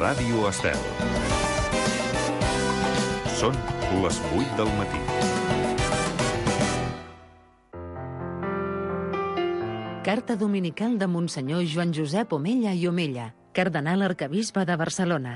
Ràdio Estel. Són les 8 del matí. Carta dominical de Monsenyor Joan Josep Omella i Omella, cardenal arquebisbe de Barcelona.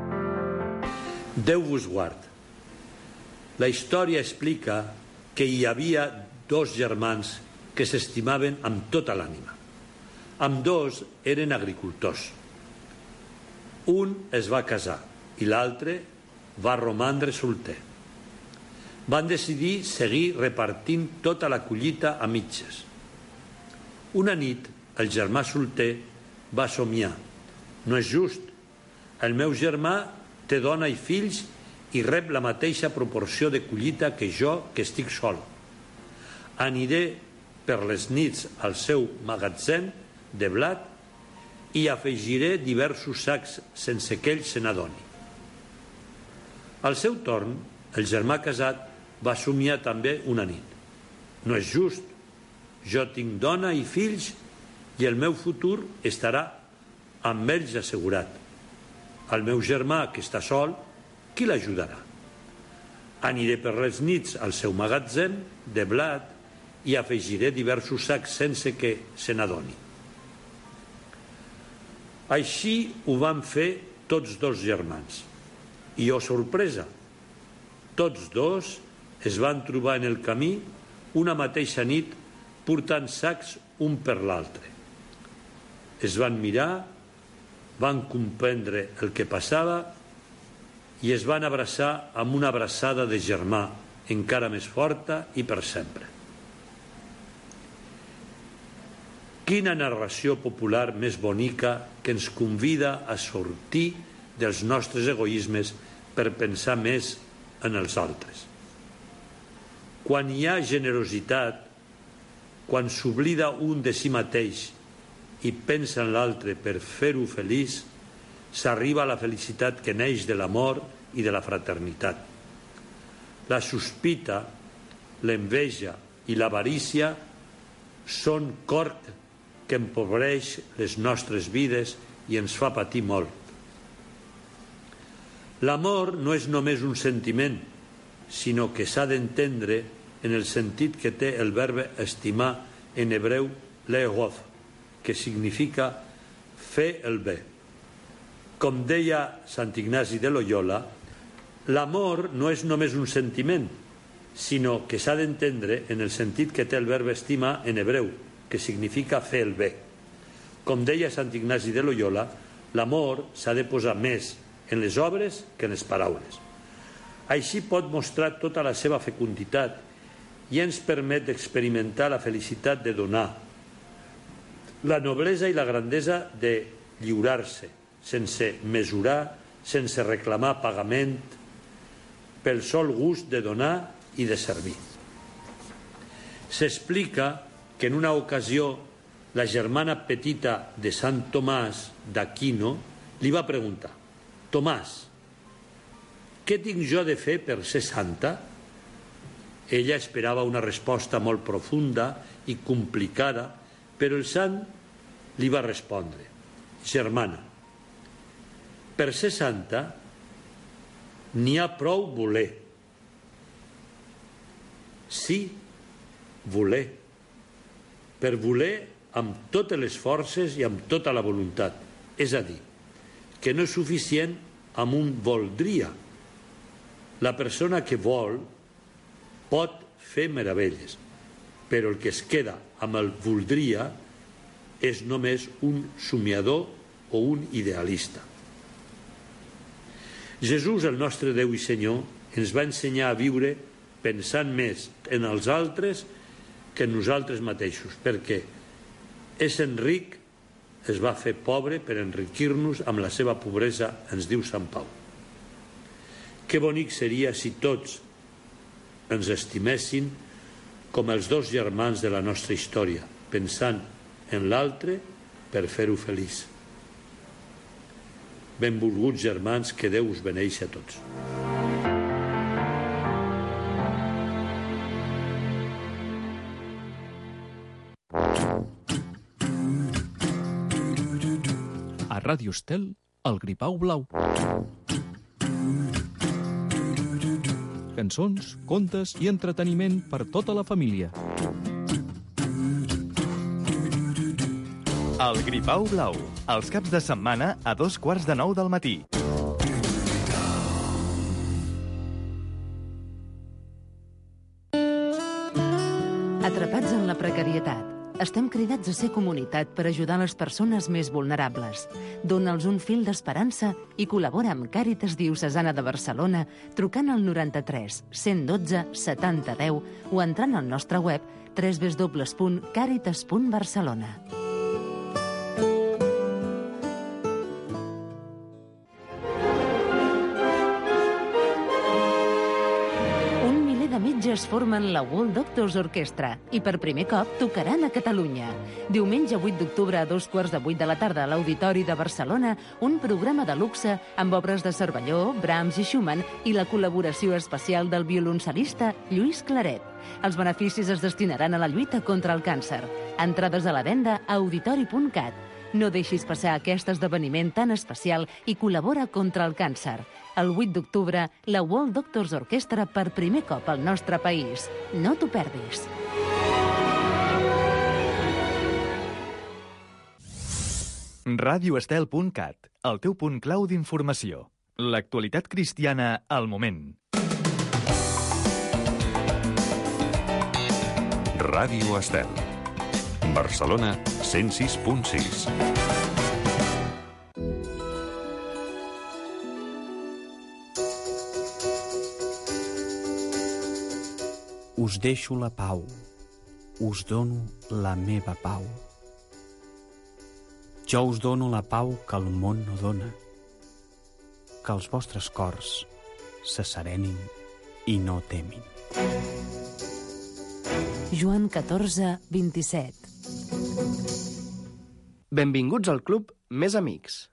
Déu vos guard. La història explica que hi havia dos germans que s'estimaven amb tota l'ànima. Ambdós eren agricultors. Un es va casar i l'altre va romandre solter. Van decidir seguir repartint tota la collita a mitges. Una nit, el germà solter va somiar. No és just. El meu germà té dona i fills i rep la mateixa proporció de collita que jo, que estic sol. Aniré per les nits al seu magatzem de blat i afegiré diversos sacs sense que ell se n'adoni. Al seu torn, el germà casat va somiar també una nit. No és just. Jo tinc dona i fills i el meu futur estarà amb ells assegurat. El meu germà, que està sol, qui l'ajudarà? Aniré per les nits al seu magatzem de blat i afegiré diversos sacs sense que se n'adoni. Així ho van fer tots dos germans. I, oh sorpresa, tots dos es van trobar en el camí una mateixa nit portant sacs un per l'altre. Es van mirar, van comprendre el que passava i es van abraçar amb una abraçada de germà encara més forta i per sempre. Quina narració popular més bonica que ens convida a sortir dels nostres egoismes per pensar més en els altres. Quan hi ha generositat, quan s'oblida un de si mateix i pensa en l'altre per fer-ho feliç, s'arriba a la felicitat que neix de l'amor i de la fraternitat. La sospita, l'enveja i l'avarícia són corc que empobreix les nostres vides i ens fa patir molt. L'amor no és només un sentiment, sinó que s'ha d'entendre en el sentit que té el verbe estimar en hebreu le'ehov, que significa fer el bé. Com deia Sant Ignasi de Loyola, l'amor no és només un sentiment, sinó que s'ha d'entendre en el sentit que té el verbe estimar en hebreu, que significa fer el bé. Com deia Sant Ignasi de Loyola, l'amor s'ha de posar més en les obres que en les paraules. Així pot mostrar tota la seva fecunditat i ens permet d'experimentar la felicitat de donar, la noblesa i la grandesa de lliurar-se, sense mesurar, sense reclamar pagament, pel sol gust de donar i de servir. S'explica que en una ocasió la germana petita de Sant Tomàs d'Aquino li va preguntar: Tomàs, què tinc jo de fer per ser santa? Ella esperava una resposta molt profunda i complicada, però el sant li va respondre: germana, per ser santa n'hi ha prou voler. Sí, voler. Per voler amb totes les forces i amb tota la voluntat. És a dir, que no és suficient amb un voldria. La persona que vol pot fer meravelles, però el que es queda amb el voldria és només un somiador o un idealista. Jesús, el nostre Déu i Senyor, ens va ensenyar a viure pensant més en els altres que en nosaltres mateixos, perquè essent ric es va fer pobre per enriquir-nos amb la seva pobresa, ens diu Sant Pau. Que bonic seria si tots ens estimessin com els dos germans de la nostra història, pensant en l'altre per fer-ho feliç. Benvolguts germans, que Déu us beneixi a tots. A Ràdio Estel, El Gripau Blau. Cançons, contes i entreteniment per tota la família. El Gripau Blau, els caps de setmana a 8:45 del matí. Atrapats en la precarietat. Estem cridats a ser comunitat per ajudar les persones més vulnerables. Dóna'ls un fil d'esperança i col·labora amb Càritas Diocesana de Barcelona trucant al 93 112 70 10 o entrant al nostre web www.caritas.barcelona. Es formen la World Doctors Orchestra i per primer cop tocaran a Catalunya. Diumenge 8 d'octubre a 7:15 de la tarda a l'Auditori de Barcelona, un programa de luxe amb obres de Cervelló, Brahms i Schumann i la col·laboració especial del violoncel·lista Lluís Claret. Els beneficis es destinaran a la lluita contra el càncer. Entrades a la venda a auditori.cat. No deixis passar aquest esdeveniment tan especial i col·labora contra el càncer. El 8 d'octubre, la World Doctors Orchestra per primer cop al nostre país. No t'ho perdis. radioestel.cat, el teu punt clau d'informació. L'actualitat cristiana al moment. Ràdio Estel. Barcelona 106.6. Us deixo la pau, us dono la meva pau. Jo us dono la pau que el món no dona, que els vostres cors se serenin i no temin. Joan 14, 27. Benvinguts al Club Més Amics.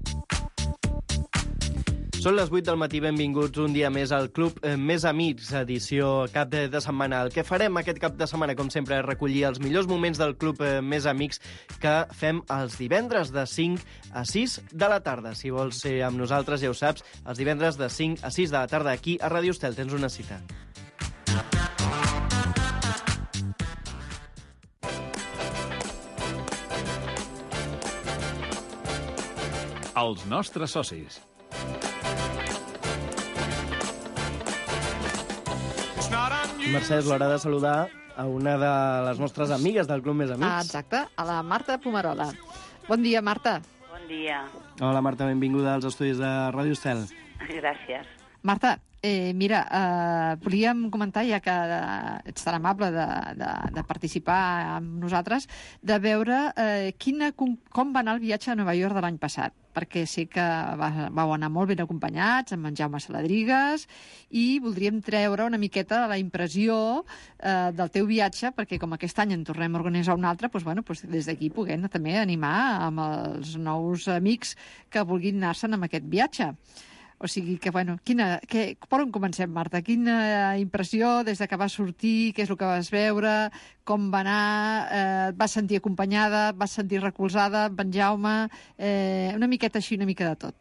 Són les 8 del matí, benvinguts un dia més al Club Més Amics, edició cap de setmana. El que farem aquest cap de setmana, com sempre, és recollir els millors moments del Club Més Amics que fem els divendres de 5 a 6 de la tarda. Si vols ser amb nosaltres, ja ho saps, els divendres de 5 a 6 de la tarda aquí a Ràdio Estel. Tens una cita. Els nostres socis. Mercè, és l'hora de saludar a una de les nostres amigues del Club Més Amics. Exacte, a la Marta Pomerola. Bon dia, Marta. Bon dia. Hola, Marta, benvinguda als estudis de Ràdio Estel. Gràcies. Marta, mira, volíem comentar, ja que ets tan amable de participar amb nosaltres, de veure com va anar el viatge a Nova York de l'any passat, perquè sé que vau anar molt ben acompanyats, amb en Jaume Saladrigues, i voldríem treure una miqueta la impressió del teu viatge, perquè com aquest any en tornem a organitzar un altre, des d'aquí puguem també animar amb els nous amics que vulguin anar-se'n amb aquest viatge. O sigui que, per on comencem, Marta? Quina impressió des de que vas sortir, què és el que vas veure, com va anar, et vas sentir acompanyada, et vas sentir recolzada amb en Jaume, una miqueta així, una mica de tot.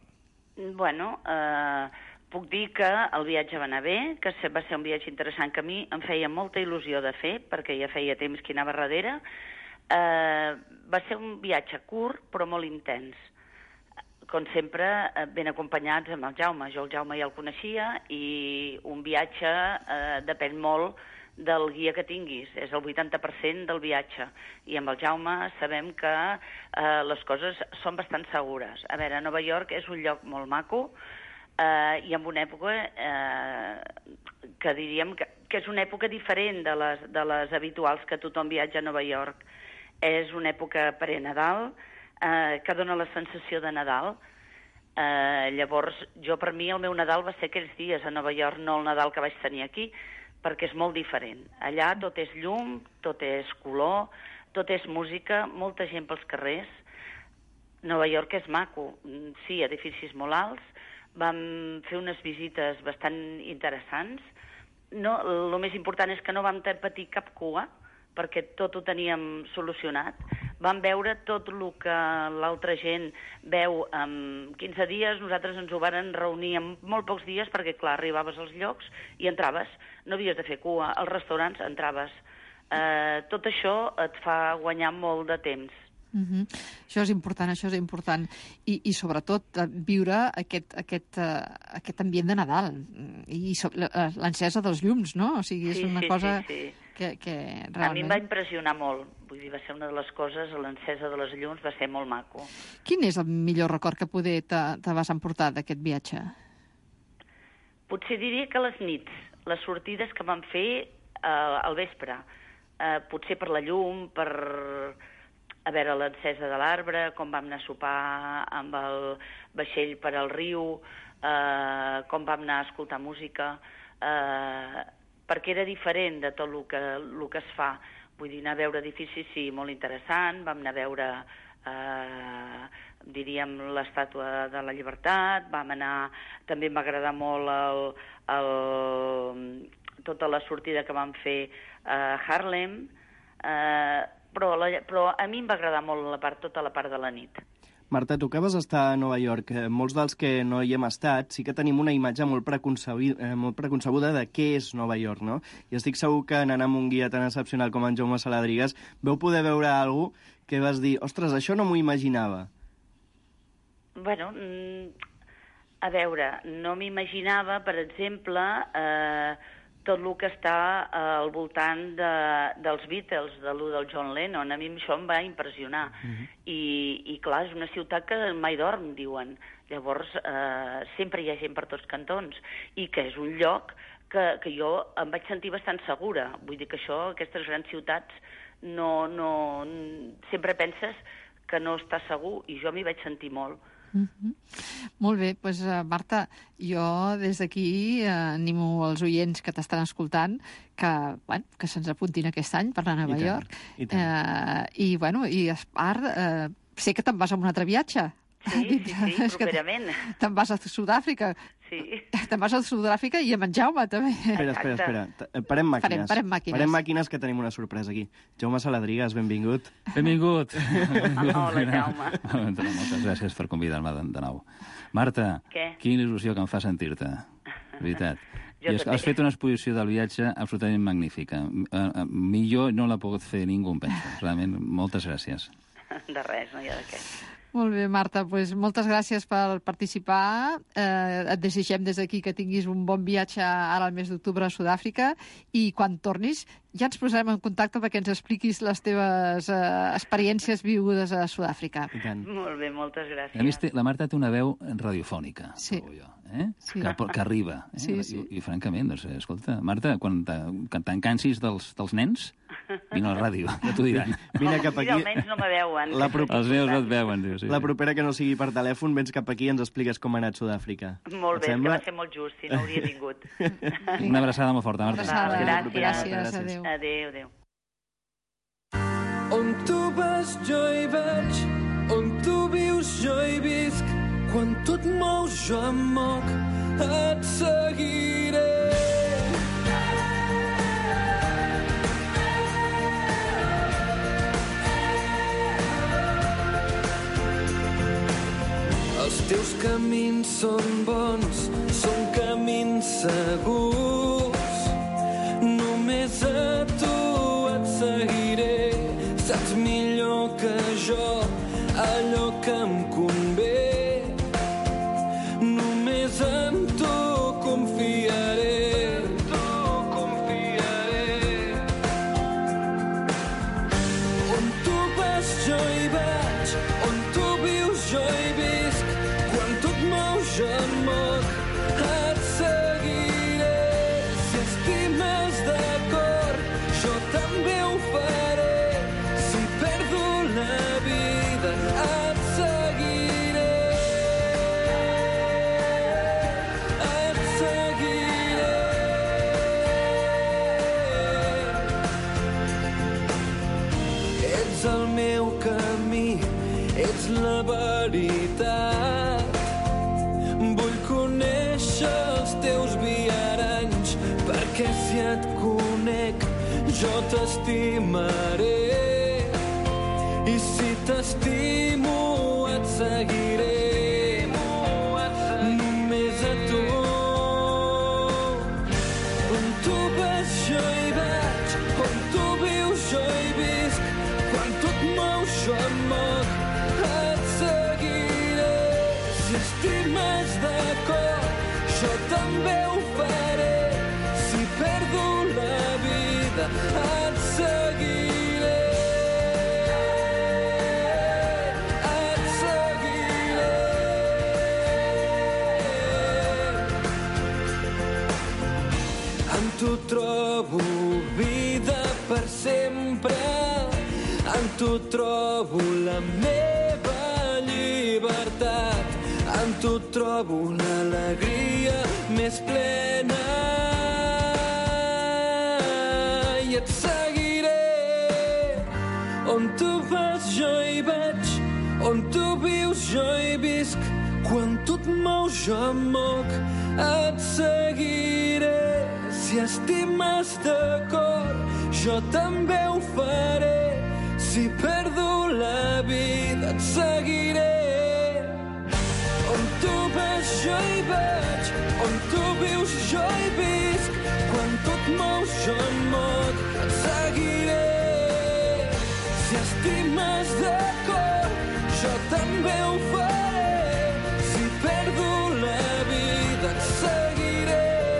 Puc dir que el viatge va anar bé, que va ser un viatge interessant que a mi em feia molta il·lusió de fer, perquè ja feia temps que anava darrere. Va ser un viatge curt, però molt intens. Com sempre, ben acompanyats amb el Jaume. Jo el Jaume ja el coneixia i un viatge depèn molt del guia que tinguis. És el 80% del viatge. I amb el Jaume sabem que les coses són bastant segures. A veure, Nova York és un lloc molt maco i en una època que diríem que és una època diferent de les habituals que tothom viatja a Nova York. És una època pre-Nadal, que dona la sensació de Nadal. Llavors, per mi, el meu Nadal va ser aquells dies a Nova York, no el Nadal que vaig tenir aquí, perquè és molt diferent. Allà tot és llum, tot és color, tot és música, molta gent pels carrers. Nova York és maco, sí, edificis molt alts. Vam fer unes visites bastant interessants. El més important és que no vam patir cap cua, perquè tot ho teníem solucionat. vam veure tot el que l'altra gent veu en 15 dies, nosaltres ens ho varen reunir en molt pocs dies, perquè, clar, arribaves als llocs i entraves, no havies de fer cua, als restaurants entraves. Tot això et fa guanyar molt de temps. Això és important. I sobretot viure aquest ambient de Nadal i l'encesa dels llums, no? O sigui, és una cosa que realment... A mi em va impressionar molt. Vull dir, va ser una de les coses, l'encesa de les llums va ser molt maco. Quin és el millor record que poder te vas emportar d'aquest viatge? Potser diria que les nits, les sortides que vam fer al vespre. Potser per la llum, per... a veure l'encesa de l'arbre, com vam anar a sopar amb el vaixell per al riu, com vam anar a escoltar música, perquè era diferent de tot el que es fa. Vull dir, anar a veure edificis, sí, molt interessant, vam anar a veure, diríem, l'Estàtua de la Llibertat, vam anar... També em va agradar molt tota la sortida que vam fer a Harlem, però a mi em va agradar molt tota la part de la nit. Marta, tu que vas estar a Nova York, molts dels que no hi hem estat sí que tenim una imatge molt preconcebuda de què és Nova York, no? I estic segur que anant amb un guia tan excepcional com en Jaume Saladrigas veu poder veure alguna cosa que vas dir, ostres, això no m'ho imaginava. Bueno, a veure, no m'imaginava, per exemple, tot el que està al voltant dels Beatles, del John Lennon. A mi això em va impressionar. I clar, és una ciutat que mai dorm, diuen. Llavors, sempre hi ha gent per tots cantons. I que és un lloc que jo em vaig sentir bastant segura. Vull dir que aquestes grans ciutats, sempre penses que no estàs segur, i jo m'hi vaig sentir molt. Molt bé, doncs Marta, jo des d'aquí animo els oients que t'estan escoltant que se'ns apuntin aquest any per anar a Nova York. I a part, sé que te'n vas a un altre viatge. Sí, properament. Te'n vas a Sud-àfrica. Sí. Te'n vas a Sud-àfrica i amb en Jaume, també. Espera. Parem màquines. Parem màquines, que tenim una sorpresa aquí. Jaume Saladrigas, benvingut. Benvingut. Hola, Jaume. Moltes gràcies per convidar-me de nou. Marta, quina il·lusió que em fa sentir-te. Veritat. I has fet una exposició del viatge absolutament magnífica. Millor no l'ha pogut fer ningú, em penso. Realment, moltes gràcies. De res, no hi ha de què. Molt bé, Marta, doncs moltes gràcies per participar. Et desitgem des d'aquí que tinguis un bon viatge ara al mes d'octubre a Sud-àfrica i quan tornis ja ens posarem en contacte perquè ens expliquis les teves experiències viudes a Sud-àfrica. Molt bé, moltes gràcies. A més, la Marta té una veu radiofònica, trobo jo, que arriba. I francament, doncs, escolta, Marta, quan te'n cansis dels nens, vine a la ràdio, ja t'ho diran. Vine cap aquí. Almenys no me veuen. Els meus no et veuen, diu. La propera que no sigui per telèfon, vens cap aquí i ens expliques com ha anat Sud-àfrica. Molt bé, que va ser molt just, si no hauria vingut. Una abraçada molt forta, Marta. Gràcies. Adéu. On tu vas jo hi vaig, on tu vius jo hi visc, quan tu et mous jo em moc, et seguiré. Els teus camins són bons, són camins segurs. Només a tu et seguiré. Saps millor que jo allò que em convé. Només en tu confiaré. On tu vas jo hi vaig, on tu vius jo hi visc. Quan tu et mous jo em moc, et seguiré. Si estimes de cor, jo també ho faré. Si perdo la vida, et seguiré. Et seguiré. Ets el meu camí, ets la veritat. Vull conèixer els teus viaranys, perquè si et conec jo t'estimaré. I si Si estimes de cor, jo també ho faré. Si perdo la vida, et seguiré. Et seguiré. En tu trobo vida per sempre. En tu trobo la meva llibertat. En tu trobo l'alegria més plena. I et seguiré. On tu vas jo hi vaig. On tu vius jo hi visc. Quan tu et mous jo em moc. Et seguiré. Si estimes de cor, jo també ho faré. Si perdo la vida, et seguiré. On tu vas, jo hi vaig. On tu vius, jo hi visc. Quan tu et mous, jo em moc. Et seguiré. Si estimes de cor, jo també ho faré. Si perdo la vida, et seguiré.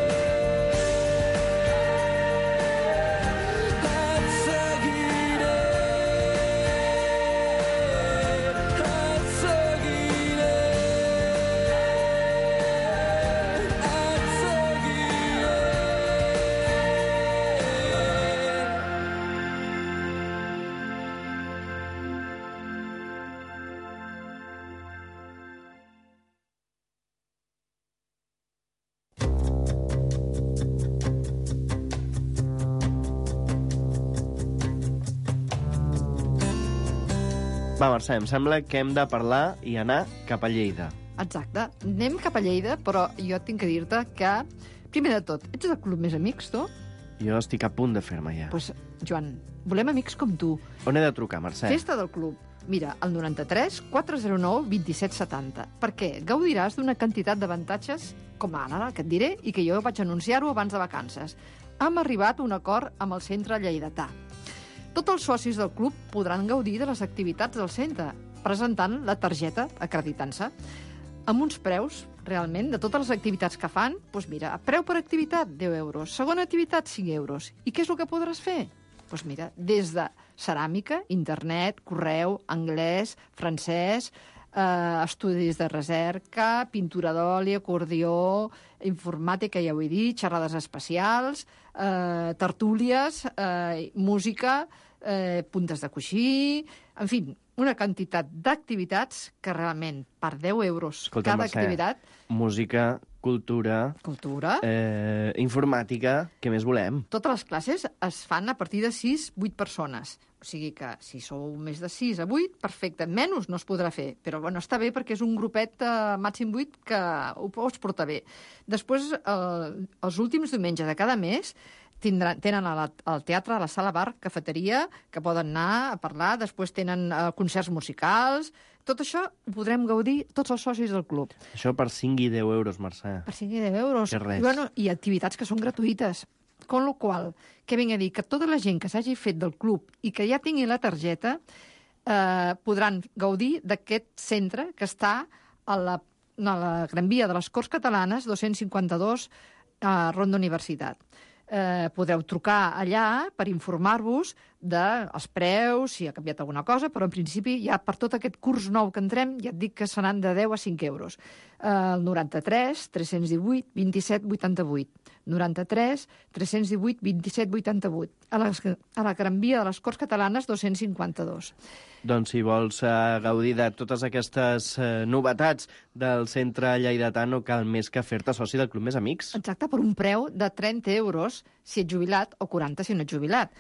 Va, Mercè, em sembla que hem de parlar i anar cap a Lleida. Exacte. Anem cap a Lleida, però jo tinc que dir-te que, primer de tot, ets del Club Més Amics, tu? Jo estic a punt de fer-me ja. Doncs, Joan, volem amics com tu. On he de trucar, Mercè? Festa del club. Mira, el 93 409 2770. Perquè gaudiràs d'una quantitat d'avantatges, com ara, que et diré, i que jo vaig anunciar-ho abans de vacances. Hem arribat a un acord amb el centre lleidatà. Tots els socis del club podran gaudir de les activitats del centre, presentant la targeta acreditant-se. Amb uns preus, realment, de totes les activitats que fan, doncs mira, preu per activitat, 10 euros. Segona activitat, 5 euros. I què és el que podràs fer? Doncs mira, des de ceràmica, internet, correu, anglès, francès, estudis de recerca, pintura d'oli, acordió, informàtica, ja ho he dit, xerrades especials, tertúlies, música, puntes de coixí, en fi, una quantitat d'activitats que realment per 10 euros Escolta, cada Mercè, activitat... Música, cultura... Cultura. Informàtica, què més volem? Totes les classes es fan a partir de 6-8 persones. O sigui que si sou més de 6 a 8, perfecte. Menys no es podrà fer. Però bueno, està bé perquè és un grupet màxim 8 que ho pots portar bé. Després, els últims diumenges de cada mes, tenen al teatre, a la sala bar, cafeteria, que poden anar a parlar. Després tenen concerts musicals. Tot això ho podrem gaudir tots els socis del club. Això per 5 i 10 euros, Mercè. Per 5 i 10 euros. Que res. I, bueno, i activitats que són gratuïtes. Con lo qual, què vinc a dir? Que tota la gent que s'hagi fet del club i que ja tingui la targeta podran gaudir d'aquest centre que està a la Gran Via de les Corts Catalanes, 252, Ronda Universitat. Podeu trucar allà per informar-vos dels preus, si ha canviat alguna cosa, però en principi ja per tot aquest curs nou que entrem ja et dic que seran de 10 a 5 euros. El 93 318 27 88. 93 318 27 88. A la Gran Via de les Corts Catalanes, 252. Doncs si vols gaudir de totes aquestes novetats del centre lleidatà, no cal més que fer-te soci del Club Més Amics. Exacte, per un preu de 30 euros si ets jubilat o 40 si no ets jubilat.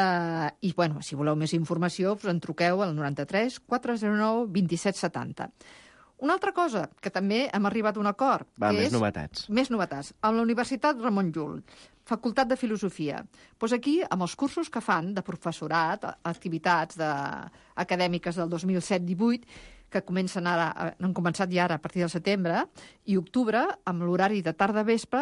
I, bueno, si voleu més informació, us en truqueu al 93 409 27 70. Una altra cosa, que també hem arribat a un acord. Va, més novetats. Més novetats. Amb la Universitat Ramon Llull, Facultat de Filosofia. Doncs aquí, amb els cursos que fan de professorat, activitats acadèmiques del 2017-18, que comencen ara, han començat ja ara a partir del setembre, i octubre, amb l'horari de tarda-vespre,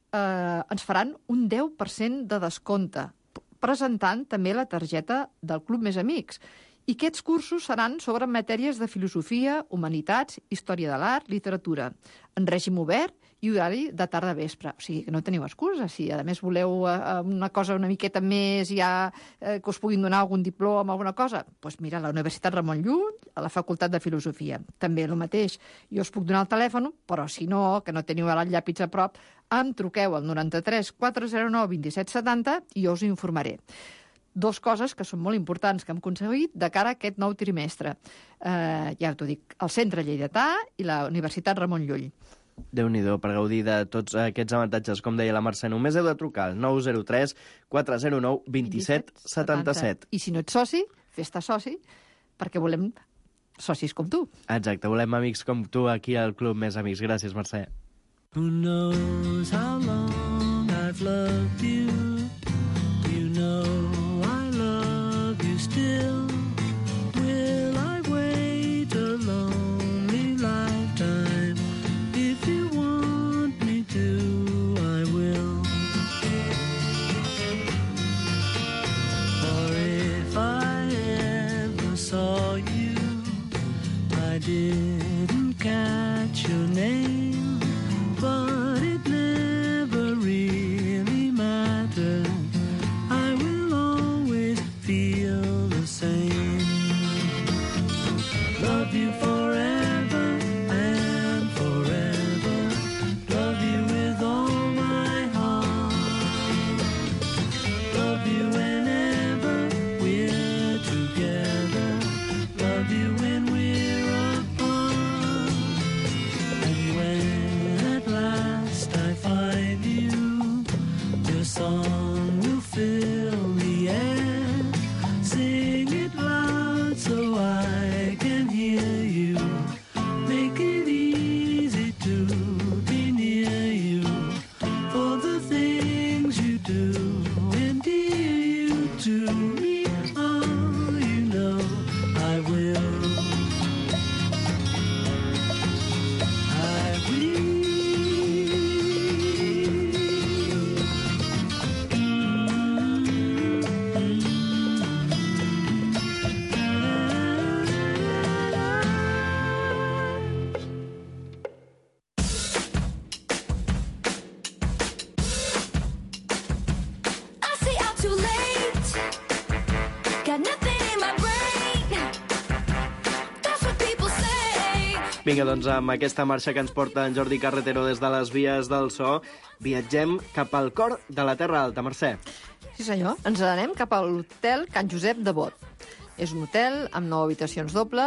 ens faran un 10% de descompte, presentant també la targeta del Club Més Amics. I aquests cursos seran sobre matèries de filosofia, humanitats, història de l'art, literatura, en règim obert i horari de tarda a vespre. O sigui, que no teniu excusa. Si, a més, voleu una cosa una miqueta més, ja que us puguin donar algun diploma, alguna cosa, doncs mira, a la Universitat Ramon Llull, a la Facultat de Filosofia. També el mateix. Jo us puc donar el telèfon, però si no, que no teniu el llàpid a prop, em truqueu al 93 409 27 70 i jo us informaré. 2 coses que són molt importants que hem aconseguit de cara a aquest nou trimestre. Ja t'ho dic, el Centre Lleidatà i la Universitat Ramon Llull. Déu-n'hi-do, per gaudir de tots aquests avantatges, com deia la Mercè, només heu de trucar al 903 409 27 77. I si no ets soci, fes-te soci, perquè volem socis com tu. Exacte, volem amics com tu aquí al Club Més Amics. Gràcies, Mercè. Who knows how long I've loved you? You know I love you still. Will I wait a lonely lifetime? If you want me to, I will. For if I ever saw you, I didn't catch your name, but it never really mattered. I will always feel the same. Love you forever and forever. Love you with all my heart. Love you whenever we're together. Love you when we're apart. And when at last I find you, your song will fill the air. Sing it loud so I can hear you. Make it easy to be near you. For the things you do endear you to me. Oh, you know I will. I will. I say I'm too late. Got nothing in my brain. That's what people say. Vinga, doncs amb aquesta marxa que ens porta en Jordi Carretero des de les vies del so, viatgem cap al cor de la Terra Alta. Mercè. Sí, senyor. Ens anem cap a l'hotel Can Josep de Bot. És un hotel amb 9 habitacions doble,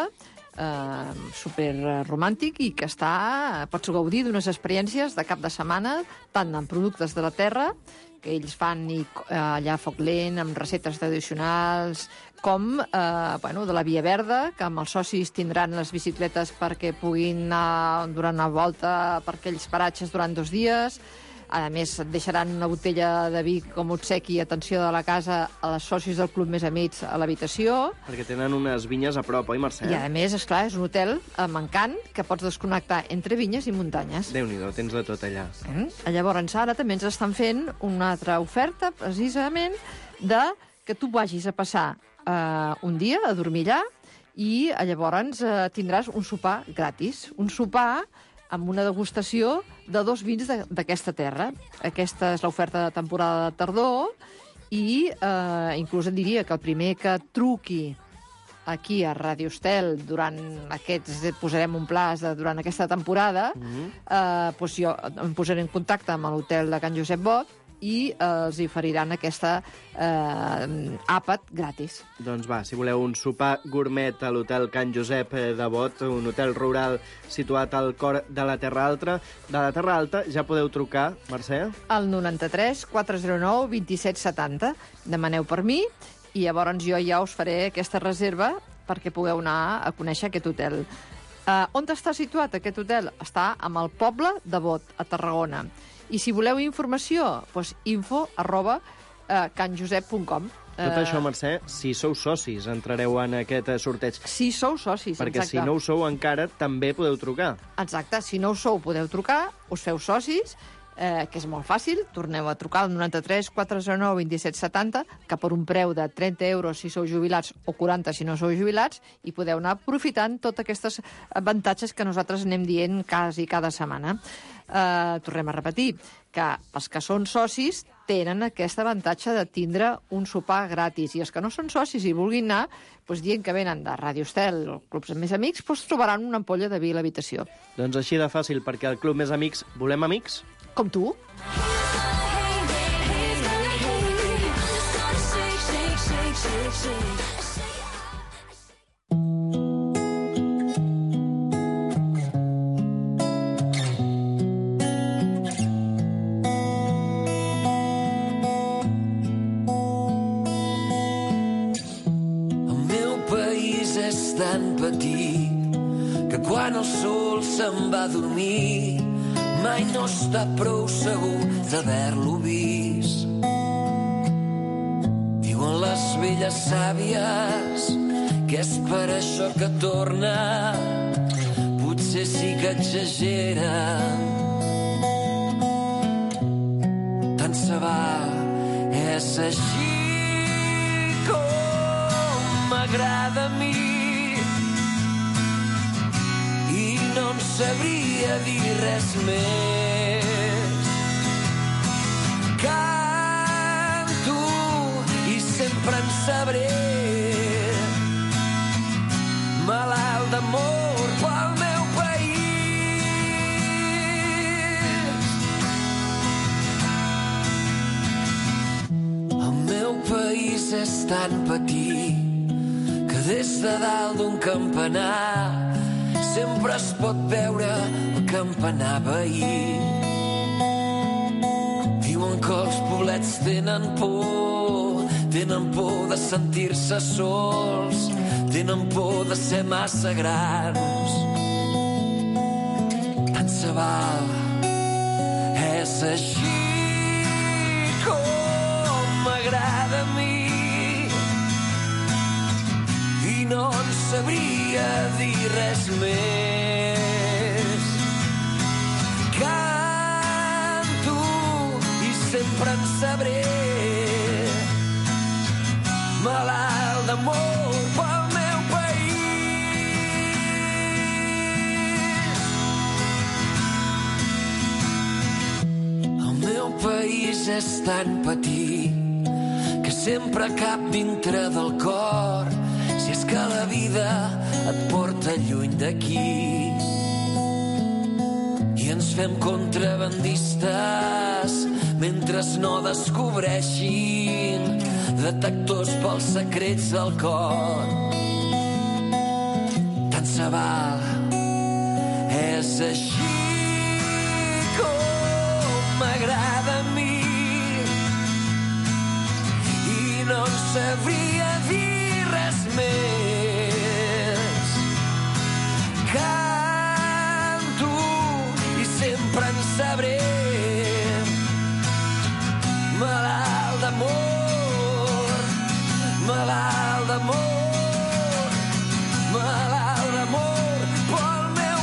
super romàntic i que pots gaudir d'unes experiències de cap de setmana, tant en productes de la terra, que ells fan allà a foc lent, amb receptes tradicionals, com de la Via Verda, que amb els socis tindran les bicicletes perquè puguin anar durant una volta per aquells paratges durant 2 dies. A més, et deixaran una botella de vi com obsequi, atenció de la casa, a les socis del Club Més Amics a l'habitació. Perquè tenen unes vinyes a prop, oi, Mercè? I a més, esclar, és un hotel amb encant que pots desconnectar entre vinyes i muntanyes. Déu-n'hi-do, tens de tot allà. Llavors, ara també ens estan fent una altra oferta, precisament, de que tu vagis a passar un dia a dormir allà i llavors tindràs un sopar gratis. Un sopar amb una degustació de 2 vins d'aquesta terra. Aquesta és l'oferta de temporada de tardor i inclús et diria que el primer que truqui aquí a Radio Estel durant posarem un plaç durant aquesta temporada, doncs jo em posaré en contacte amb l'hotel de Can Josep Bot i els oferiran aquesta àpat gratis. Doncs va, si voleu un sopar gourmet a l'hotel Can Josep de Bot, un hotel rural situat al cor de la Terra Alta, ja podeu trucar, Mercè? Al 93 409 27 70. Demaneu per mi i llavors jo ja us faré aquesta reserva perquè pugueu anar a conèixer aquest hotel. On està situat aquest hotel? Està en el poble de Bot, a Tarragona. I si voleu informació, doncs info@canjosep.com. Tot això, Mercè, si sou socis, entrareu en aquest sorteig. Si sou socis, perquè exacte. Si no ho sou encara, també podeu trucar. Exacte, si no ho sou, podeu trucar, us feu socis, que és molt fàcil. Torneu a trucar al 93 409 27 70, que per un preu de 30 euros si sou jubilats o 40 si no sou jubilats, i podeu anar aprofitant tots aquests avantatges que nosaltres anem dient quasi cada setmana. Tornem a repetir que els que són socis tenen aquest avantatge de tindre un sopar gratis, i els que no són socis i vulguin anar, doncs dient que venen de Ràdio Estel o Clubs Més Amics, doncs trobaran una ampolla de vi a l'habitació. Doncs així de fàcil, perquè al Club Més Amics volem amics. Com tu. Tan petit que quan el sol se'n va a dormir mai no està prou segur d'haver-lo vist. Diuen les velles sàvies que és per això que torna, potser sí que exagera. Tant se val, és així com m'agrada a mi. No en sabria dir res més. Canto i sempre en sabré, malalt d'amor pel meu país. El meu país és tan petit que des de dalt d'un campanar sempre es pot veure el campanar veí. Diuen que els poblets tenen por de sentir-se sols, tenen por de ser massa grans. Tant se val, és així com m'agrada a mi. I no en sabria dir res més. Canto i sempre en sabré, malalt d'amor pel meu país. El meu país és tan petit que sempre cap dintre del cor, si és que la vida et porta lluny d'aquí. I ens fem contrabandistes mentre no descobreixin detectors pels secrets del cor. Tant se val, és així com m'agrada a mi. I no en sabria dir res més. Canto i sempre en sabré, malalt d'amor, malalt d'amor, malalt d'amor pel meu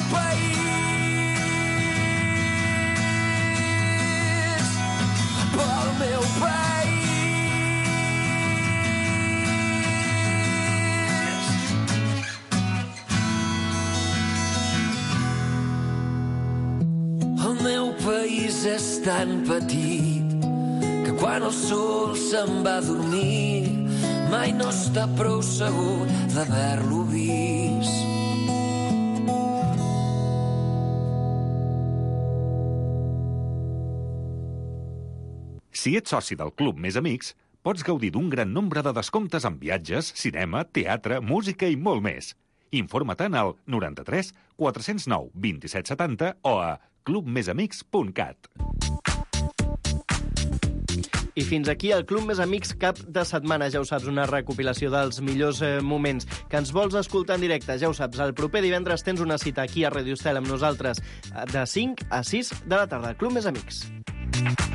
país, pel meu país. És tan petit que quan el sol se'n va a dormir mai no està prou segur d'haver-lo vist. Si ets soci del Club Més Amics, pots gaudir d'un gran nombre de descomptes en viatges, cinema, teatre, música i molt més. Informa-te'n al 93 409 27 70 o a clubmesamics.cat. I fins aquí el Club Més Amics cap de setmana, ja ho saps, una recopilació dels millors moments. Que ens vols escoltar en directe, ja ho saps, el proper divendres tens una cita aquí a Ràdio Estel amb nosaltres de 5 a 6 de la tarda. Club Més Amics.